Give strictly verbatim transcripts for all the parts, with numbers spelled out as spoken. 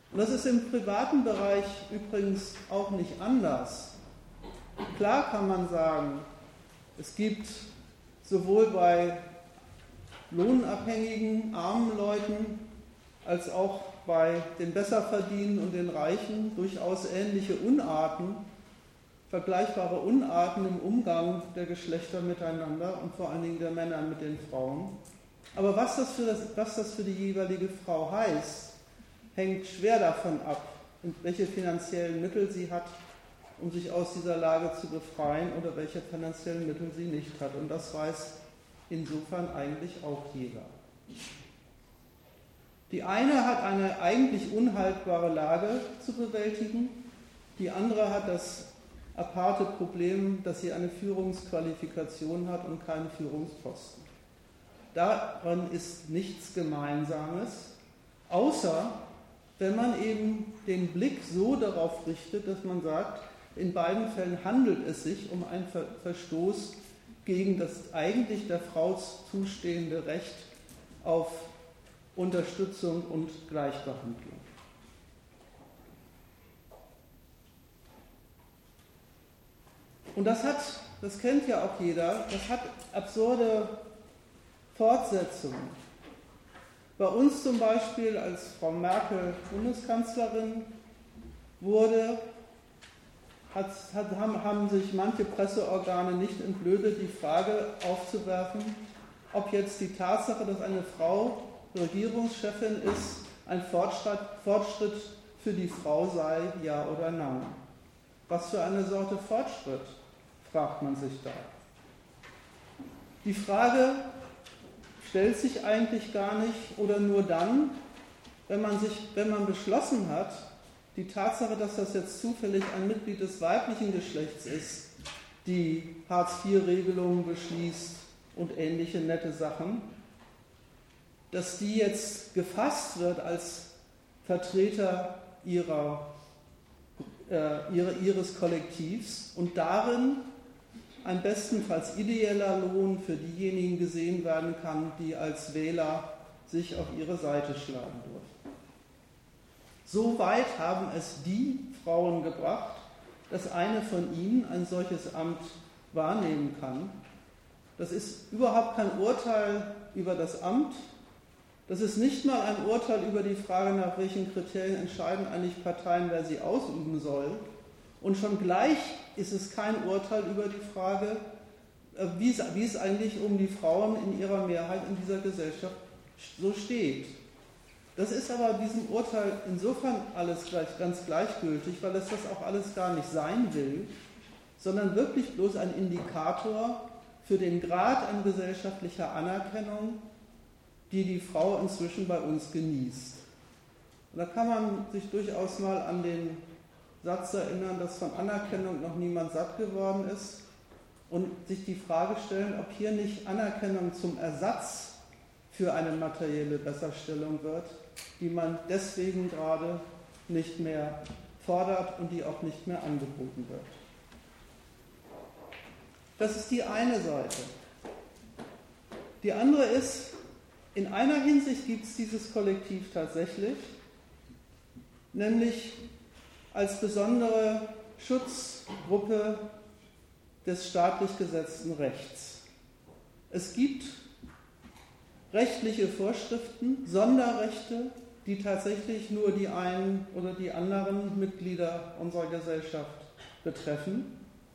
Und das ist im privaten Bereich übrigens auch nicht anders. Klar kann man sagen, es gibt sowohl bei lohnabhängigen, armen Leuten als auch bei den Besserverdienenden und den Reichen durchaus ähnliche Unarten, vergleichbare Unarten im Umgang der Geschlechter miteinander und vor allen Dingen der Männer mit den Frauen. Aber was das für, das, was das für die jeweilige Frau heißt, hängt schwer davon ab, welche finanziellen Mittel sie hat, um sich aus dieser Lage zu befreien, oder welche finanziellen Mittel sie nicht hat. Und das weiß insofern eigentlich auch jeder. Die eine hat eine eigentlich unhaltbare Lage zu bewältigen, die andere hat das aparte Problem, dass sie eine Führungsqualifikation hat und keinen Führungsposten. Daran ist nichts Gemeinsames, außer wenn man eben den Blick so darauf richtet, dass man sagt, in beiden Fällen handelt es sich um einen Verstoß gegen das eigentlich der Frau zustehende Recht auf Unterstützung und Gleichbehandlung. Und das hat, das kennt ja auch jeder, das hat absurde Fortsetzungen. Bei uns zum Beispiel, als Frau Merkel Bundeskanzlerin wurde, hat, hat, haben, haben sich manche Presseorgane nicht entblödet, die Frage aufzuwerfen, ob jetzt die Tatsache, dass eine Frau Regierungschefin ist, ein Fortschritt, Fortschritt für die Frau sei, ja oder nein. Was für eine Sorte Fortschritt, fragt man sich da. Die Frage stellt sich eigentlich gar nicht oder nur dann, wenn man, sich, wenn man beschlossen hat, die Tatsache, dass das jetzt zufällig ein Mitglied des weiblichen Geschlechts ist, die Hartz-vier-Regelungen beschließt und ähnliche nette Sachen, dass die jetzt gefasst wird als Vertreter ihrer, äh, ihrer, ihres Kollektivs und darin ein bestenfalls ideeller Lohn für diejenigen gesehen werden kann, die als Wähler sich auf ihre Seite schlagen dürfen. So weit haben es die Frauen gebracht, dass eine von ihnen ein solches Amt wahrnehmen kann. Das ist überhaupt kein Urteil über das Amt. Das ist nicht mal ein Urteil über die Frage, nach welchen Kriterien entscheiden eigentlich Parteien, wer sie ausüben soll. Und schon gleich ist es kein Urteil über die Frage, wie es, wie es eigentlich um die Frauen in ihrer Mehrheit in dieser Gesellschaft so steht. Das ist aber diesem Urteil insofern alles gleich, ganz gleichgültig, weil es das auch alles gar nicht sein will, sondern wirklich bloß ein Indikator für den Grad an gesellschaftlicher Anerkennung, die die Frau inzwischen bei uns genießt. Und da kann man sich durchaus mal an den Satz erinnern, dass von Anerkennung noch niemand satt geworden ist und sich die Frage stellen, ob hier nicht Anerkennung zum Ersatz für eine materielle Besserstellung wird, die man deswegen gerade nicht mehr fordert und die auch nicht mehr angeboten wird. Das ist die eine Seite. Die andere ist, in einer Hinsicht gibt es dieses Kollektiv tatsächlich, nämlich als besondere Schutzgruppe des staatlich gesetzten Rechts. Es gibt rechtliche Vorschriften, Sonderrechte, die tatsächlich nur die einen oder die anderen Mitglieder unserer Gesellschaft betreffen.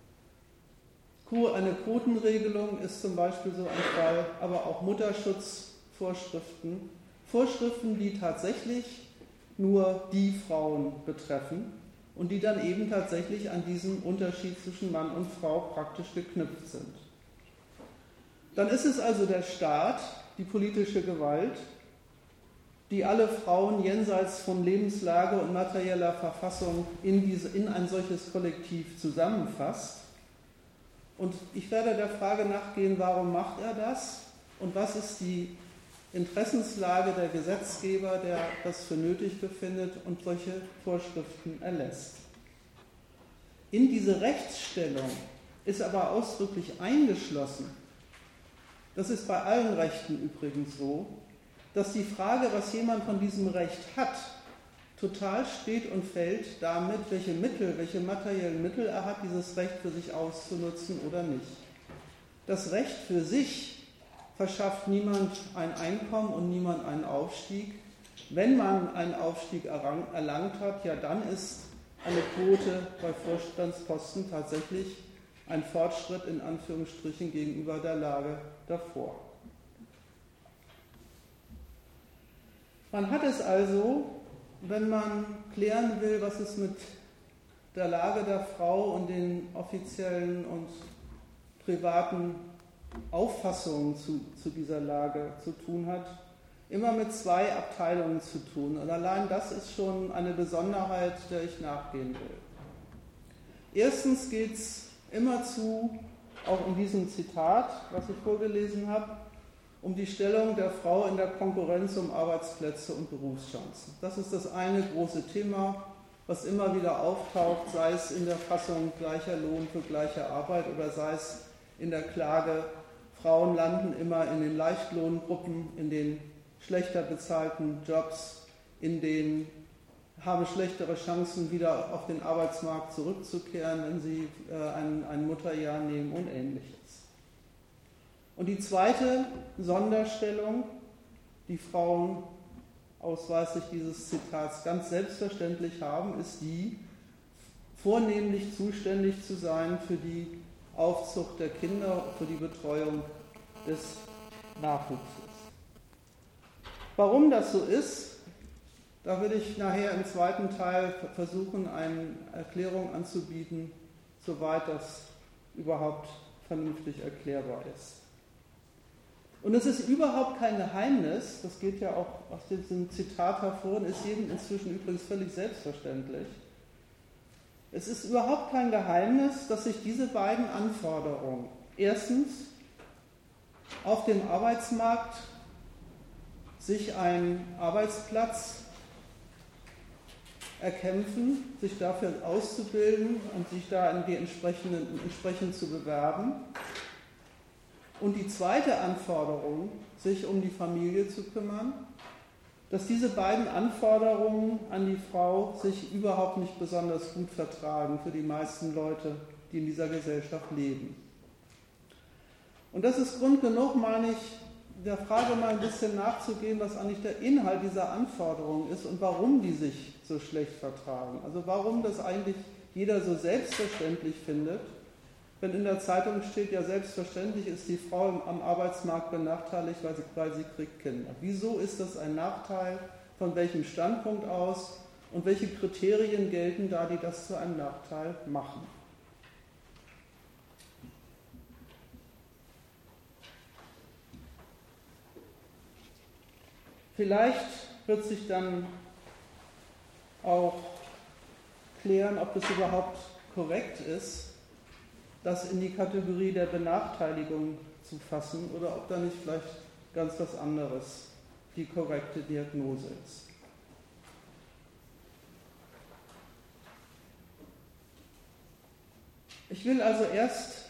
Eine Quotenregelung ist zum Beispiel so ein Fall, aber auch Mutterschutzvorschriften, Vorschriften, die tatsächlich nur die Frauen betreffen und die dann eben tatsächlich an diesen Unterschied zwischen Mann und Frau praktisch geknüpft sind. Dann ist es also der Staat, die politische Gewalt, die alle Frauen jenseits von Lebenslage und materieller Verfassung in, diese, in ein solches Kollektiv zusammenfasst. Und ich werde der Frage nachgehen, warum macht er das und was ist die Interessenslage der Gesetzgeber, der das für nötig befindet und solche Vorschriften erlässt. In diese Rechtsstellung ist aber ausdrücklich eingeschlossen, das ist bei allen Rechten übrigens so, dass die Frage, was jemand von diesem Recht hat, total steht und fällt damit, welche Mittel, welche materiellen Mittel er hat, dieses Recht für sich auszunutzen oder nicht. Das Recht für sich verschafft niemand ein Einkommen und niemand einen Aufstieg. Wenn man einen Aufstieg erlangt hat, ja, dann ist eine Quote bei Vorstandsposten tatsächlich ein Fortschritt in Anführungsstrichen gegenüber der Lage davor. Man hat es also, wenn man klären will, was es mit der Lage der Frau und den offiziellen und privaten Auffassungen zu, zu dieser Lage zu tun hat, immer mit zwei Abteilungen zu tun. Und allein das ist schon eine Besonderheit, der ich nachgehen will. Erstens geht es immerzu, auch in diesem Zitat, was ich vorgelesen habe, um die Stellung der Frau in der Konkurrenz um Arbeitsplätze und Berufschancen. Das ist das eine große Thema, was immer wieder auftaucht, sei es in der Fassung gleicher Lohn für gleiche Arbeit oder sei es in der Klage, Frauen landen immer in den Leichtlohngruppen, in den schlechter bezahlten Jobs, in denen haben schlechtere Chancen, wieder auf den Arbeitsmarkt zurückzukehren, wenn sie äh, ein, ein Mutterjahr nehmen und Ähnliches. Und die zweite Sonderstellung, die Frauen ausweislich dieses Zitats ganz selbstverständlich haben, ist die, vornehmlich zuständig zu sein für die Aufzucht der Kinder, für die Betreuung des Nachwuchses. Warum das so ist, da will ich nachher im zweiten Teil versuchen, eine Erklärung anzubieten, soweit das überhaupt vernünftig erklärbar ist. Und es ist überhaupt kein Geheimnis, das geht ja auch aus diesem Zitat hervor und ist jedem inzwischen übrigens völlig selbstverständlich. Es ist überhaupt kein Geheimnis, dass sich diese beiden Anforderungen, erstens auf dem Arbeitsmarkt sich einen Arbeitsplatz erkämpfen, sich dafür auszubilden und sich da in die entsprechenden, entsprechend zu bewerben. Und die zweite Anforderung, sich um die Familie zu kümmern, dass diese beiden Anforderungen an die Frau sich überhaupt nicht besonders gut vertragen für die meisten Leute, die in dieser Gesellschaft leben. Und das ist Grund genug, meine ich, der Frage mal ein bisschen nachzugehen, was eigentlich der Inhalt dieser Anforderungen ist und warum die sich so schlecht vertragen. Also warum das eigentlich jeder so selbstverständlich findet, wenn in der Zeitung steht, ja selbstverständlich ist die Frau am Arbeitsmarkt benachteiligt, weil sie, weil sie kriegt Kinder. Wieso ist das ein Nachteil? Von welchem Standpunkt aus? Und welche Kriterien gelten da, die das zu einem Nachteil machen? Vielleicht wird sich dann auch klären, ob es überhaupt korrekt ist, das in die Kategorie der Benachteiligung zu fassen oder ob da nicht vielleicht ganz was anderes die korrekte Diagnose ist. Ich will also erst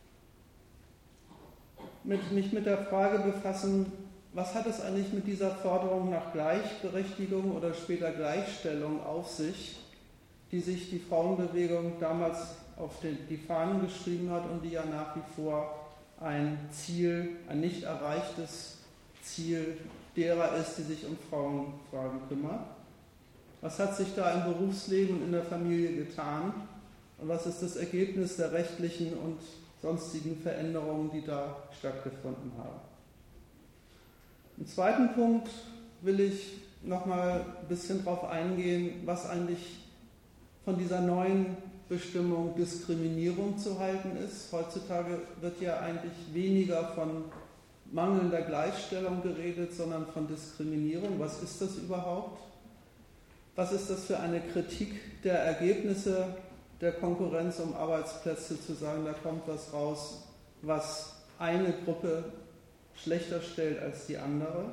mit, mich mit der Frage befassen, was hat es eigentlich mit dieser Forderung nach Gleichberechtigung oder später Gleichstellung auf sich, die sich die Frauenbewegung damals auf den, die Fahnen geschrieben hat und die ja nach wie vor ein Ziel, ein nicht erreichtes Ziel derer ist, die sich um Frauenfragen kümmern. Was hat sich da im Berufsleben und in der Familie getan und was ist das Ergebnis der rechtlichen und sonstigen Veränderungen, die da stattgefunden haben? Im zweiten Punkt will ich nochmal ein bisschen darauf eingehen, was eigentlich von dieser neuen Bestimmung Diskriminierung zu halten ist. Heutzutage wird ja eigentlich weniger von mangelnder Gleichstellung geredet, sondern von Diskriminierung. Was ist das überhaupt? Was ist das für eine Kritik der Ergebnisse der Konkurrenz um Arbeitsplätze, zu sagen, da kommt was raus, was eine Gruppe schlechter stellt als die andere?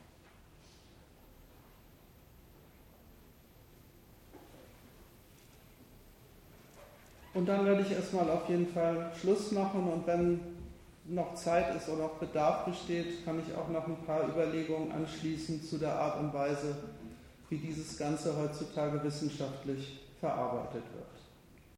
Und dann werde ich erstmal auf jeden Fall Schluss machen und wenn noch Zeit ist oder auch Bedarf besteht, kann ich auch noch ein paar Überlegungen anschließen zu der Art und Weise, wie dieses Ganze heutzutage wissenschaftlich verarbeitet wird.